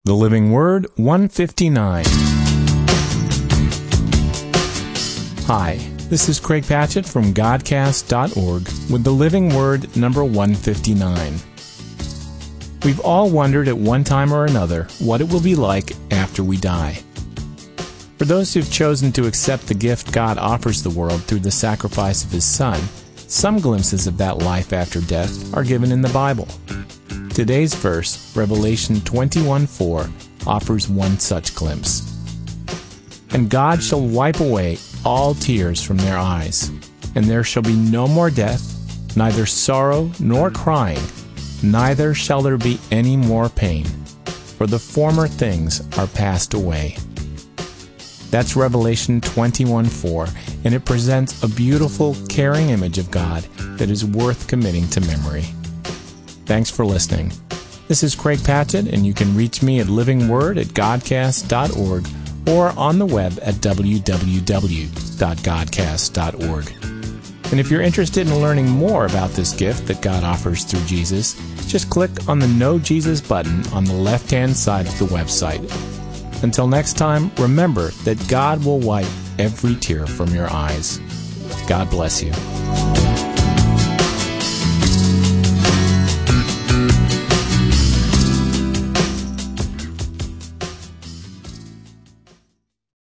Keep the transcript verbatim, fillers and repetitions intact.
The Living Word one fifty-nine. Hi, this is Craig Patchett from Godcast dot org with The Living Word number one fifty-nine. We've all wondered at one time or another what it will be like after we die. For those who've chosen to accept the gift God offers the world through the sacrifice of His Son, some glimpses of that life after death are given in the Bible. Today's verse, Revelation twenty-one four, offers one such glimpse. And God shall wipe away all tears from their eyes, and there shall be no more death, neither sorrow nor crying, neither shall there be any more pain, for the former things are passed away. That's Revelation twenty-one four, and it presents a beautiful, caring image of God that is worth committing to memory. Thanks for listening. This is Craig Patchett, and you can reach me at Living Word at Godcast dot org or on the web at w w w dot godcast dot org. And if you're interested in learning more about this gift that God offers through Jesus, just click on the Know Jesus button on the left-hand side of the website. Until next time, remember that God will wipe every tear from your eyes. God bless you.